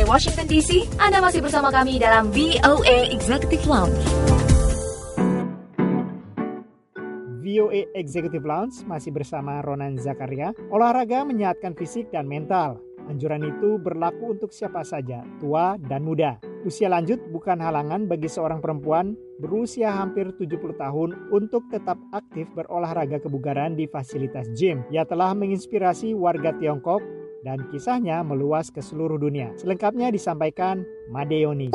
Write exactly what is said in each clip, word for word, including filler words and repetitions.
dari Washington D C, Anda masih bersama kami dalam V O A Executive Lounge. V O A Executive Lounge masih bersama Ronan Zakaria. Olahraga menyehatkan fisik dan mental. Anjuran itu berlaku untuk siapa saja, tua dan muda. Usia lanjut bukan halangan bagi seorang perempuan berusia hampir tujuh puluh tahun untuk tetap aktif berolahraga kebugaran di fasilitas gym. Ia telah menginspirasi warga Tiongkok dan kisahnya meluas ke seluruh dunia. Selengkapnya disampaikan Madeoni.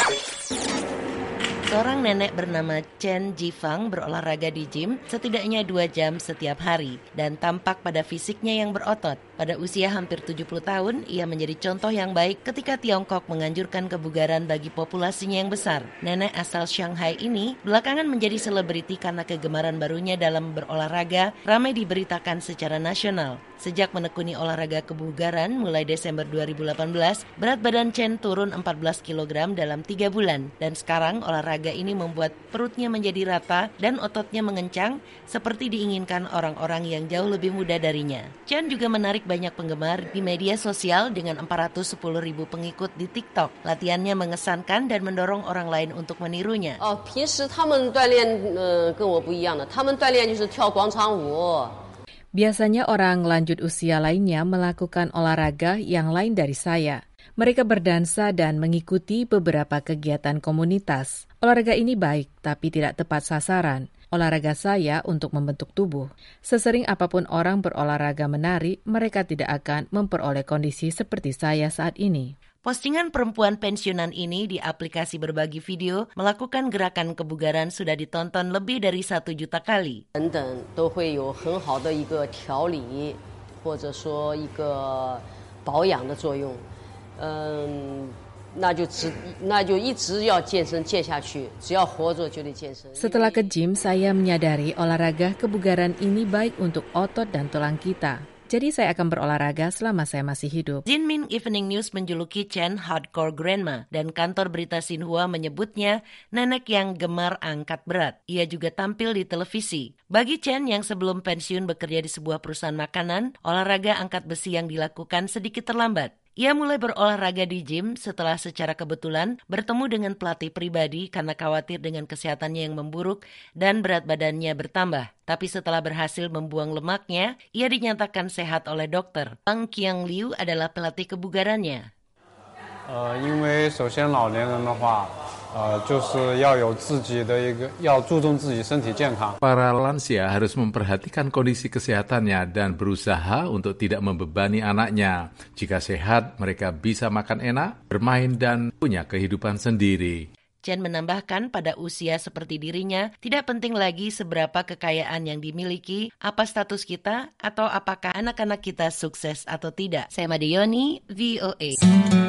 Seorang nenek bernama Chen Jifang berolahraga di gym setidaknya dua jam setiap hari dan tampak pada fisiknya yang berotot. Pada usia hampir tujuh puluh tahun, ia menjadi contoh yang baik ketika Tiongkok menganjurkan kebugaran bagi populasinya yang besar. Nenek asal Shanghai ini belakangan menjadi selebriti karena kegemaran barunya dalam berolahraga ramai diberitakan secara nasional. Sejak menekuni olahraga kebugaran mulai Desember dua ribu delapan belas, berat badan Chen turun empat belas kilogram dalam tiga bulan. Dan sekarang olahraga ini membuat perutnya menjadi rata dan ototnya mengencang seperti diinginkan orang-orang yang jauh lebih muda darinya. Chen juga menarik banyak penggemar di media sosial dengan empat ratus sepuluh ribu pengikut di TikTok. Latihannya mengesankan dan mendorong orang lain untuk menirunya. Oh, 平时他们锻炼呃跟我不一样的，他们锻炼就是跳广场舞。 Biasanya orang lanjut usia lainnya melakukan olahraga yang lain dari saya. Mereka berdansa dan mengikuti beberapa kegiatan komunitas. Olahraga ini baik, tapi tidak tepat sasaran. Olahraga saya untuk membentuk tubuh. Sesering apapun orang berolahraga menari, mereka tidak akan memperoleh kondisi seperti saya saat ini. Postingan perempuan pensiunan ini di aplikasi berbagi video melakukan gerakan kebugaran sudah ditonton lebih dari satu juta kali. 等等都会有很好的一个调理，或者说一个保养的作用。嗯。 那就只那就一直要健身健下去，只要活着就得健身。 Setelah ke gym, saya menyadari olahraga kebugaran ini baik untuk otot dan tulang kita. Jadi saya akan berolahraga selama saya masih hidup. Jinmin Evening News menjuluki Chen hardcore grandma dan kantor berita Xinhua menyebutnya nenek yang gemar angkat berat. Ia juga tampil di televisi. Bagi Chen yang sebelum pensiun bekerja di sebuah perusahaan makanan, olahraga angkat besi yang dilakukan sedikit terlambat. Ia mulai berolahraga di gym setelah secara kebetulan bertemu dengan pelatih pribadi karena khawatir dengan kesehatannya yang memburuk dan berat badannya bertambah. Tapi setelah berhasil membuang lemaknya, ia dinyatakan sehat oleh dokter. Pang Qiang Liu adalah pelatih kebugarannya. Uh, 因为首先老年人的话 Uh, 就是要有自己的一个要注重自己身体健康。 Para lansia harus memperhatikan kondisi kesehatannya dan berusaha untuk tidak membebani anaknya. Jika sehat, mereka bisa makan enak, bermain dan punya kehidupan sendiri. Chen menambahkan pada usia seperti dirinya, tidak penting lagi seberapa kekayaan yang dimiliki, apa status kita, atau apakah anak-anak kita sukses atau tidak. Saya Madeoni, V O A.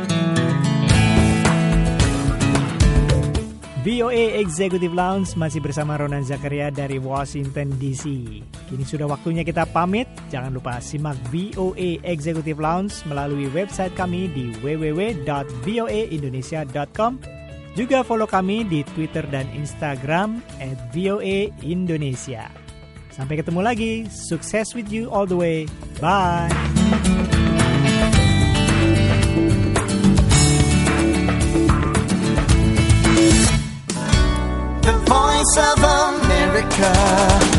V O A Executive Lounge masih bersama Ronan Zakaria dari Washington D C. Kini sudah waktunya kita pamit. Jangan lupa simak V O A Executive Lounge melalui website kami di w w w dot v o a indonesia dot com. Juga follow kami di Twitter dan Instagram at V O A Indonesia. Sampai ketemu lagi. Sukses with you all the way. Bye. Voice of America.